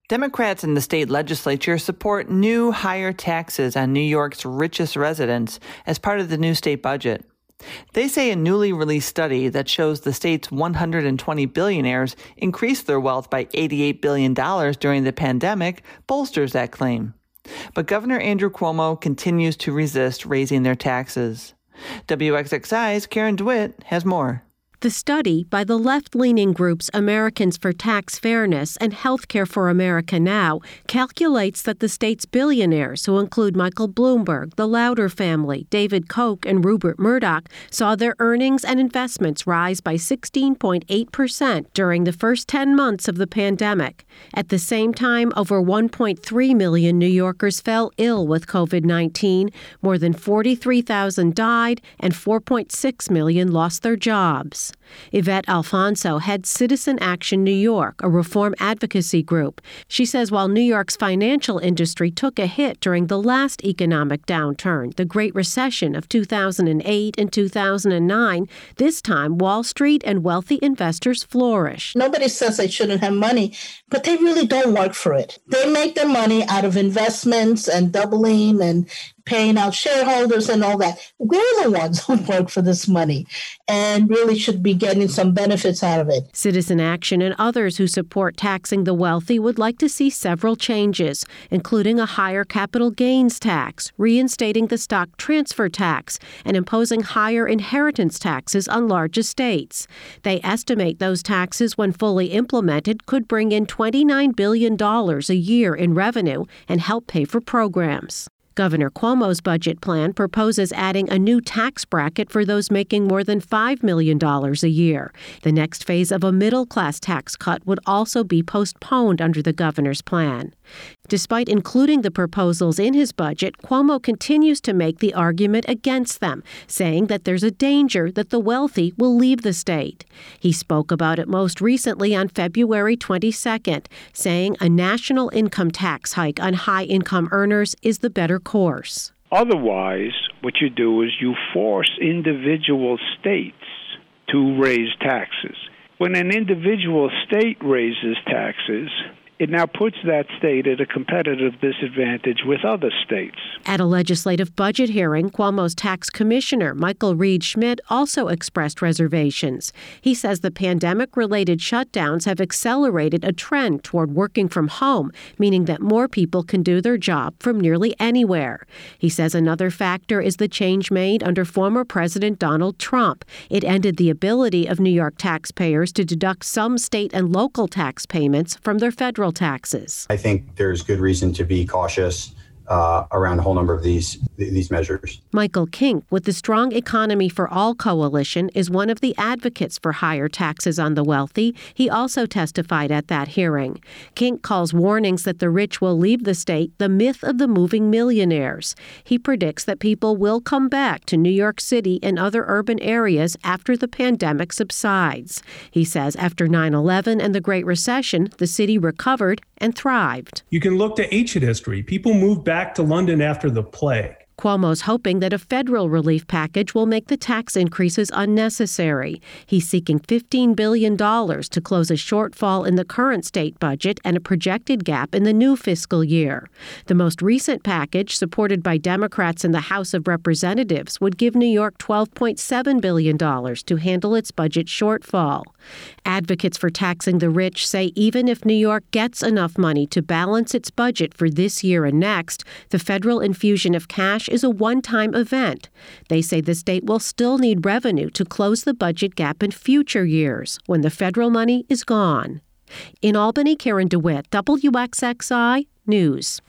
Democrats in the state legislature support new higher taxes on New York's richest residents as part of the new state budget. They say a newly released study that shows the state's 120 billionaires increased their wealth by $88 billion during the pandemic bolsters that claim. But Governor Andrew Cuomo continues to resist raising their taxes. WXXI's Karen DeWitt has more. The study by the left-leaning groups Americans for Tax Fairness and Healthcare for America Now calculates that the state's billionaires, who include Michael Bloomberg, the Lauder family, David Koch, and Rupert Murdoch, saw their earnings and investments rise by 16.8% during the first 10 months of the pandemic. At the same time, over 1.3 million New Yorkers fell ill with COVID-19, more than 43,000 died, and 4.6 million lost their jobs. Yvette Alfonso heads Citizen Action New York, a reform advocacy group. She says while New York's financial industry took a hit during the last economic downturn, the Great Recession of 2008 and 2009, this time Wall Street and wealthy investors flourished. Nobody says they shouldn't have money, but they really don't work for it. They make their money out of investments and doubling and paying out shareholders and all that. We're the ones who work for this money and really should be getting some benefits out of it. Citizen Action and others who support taxing the wealthy would like to see several changes, including a higher capital gains tax, reinstating the stock transfer tax, and imposing higher inheritance taxes on large estates. They estimate those taxes, when fully implemented, could bring in $29 billion a year in revenue and help pay for programs. Governor Cuomo's budget plan proposes adding a new tax bracket for those making more than $5 million a year. The next phase of a middle-class tax cut would also be postponed under the governor's plan. Despite including the proposals in his budget, Cuomo continues to make the argument against them, saying that there's a danger that the wealthy will leave the state. He spoke about it most recently on February 22nd, saying a national income tax hike on high-income earners is the better course. Otherwise, what you do is you force individual states to raise taxes. When an individual state raises taxes, it now puts that state at a competitive disadvantage with other states. At a legislative budget hearing, Cuomo's tax commissioner, Michael Reed Schmidt, also expressed reservations. He says the pandemic-related shutdowns have accelerated a trend toward working from home, meaning that more people can do their job from nearly anywhere. He says another factor is the change made under former President Donald Trump. It ended the ability of New York taxpayers to deduct some state and local tax payments from their federal taxes. I think there's good reason to be cautious around a whole number of these measures. Michael Kink with the Strong Economy for All Coalition is one of the advocates for higher taxes on the wealthy. He also testified at that hearing. Kink calls warnings that the rich will leave the state the myth of the moving millionaires. He predicts that people will come back to New York City and other urban areas after the pandemic subsides. He says after 9/11 and the Great Recession, the city recovered and thrived. You can look to ancient history. People moved back to London after the plague. Cuomo's hoping that a federal relief package will make the tax increases unnecessary. He's seeking $15 billion to close a shortfall in the current state budget and a projected gap in the new fiscal year. The most recent package, supported by Democrats in the House of Representatives, would give New York $12.7 billion to handle its budget shortfall. Advocates for taxing the rich say even if New York gets enough money to balance its budget for this year and next, the federal infusion of cash is a one-time event. They say the state will still need revenue to close the budget gap in future years when the federal money is gone. In Albany, Karen DeWitt, WXXI News.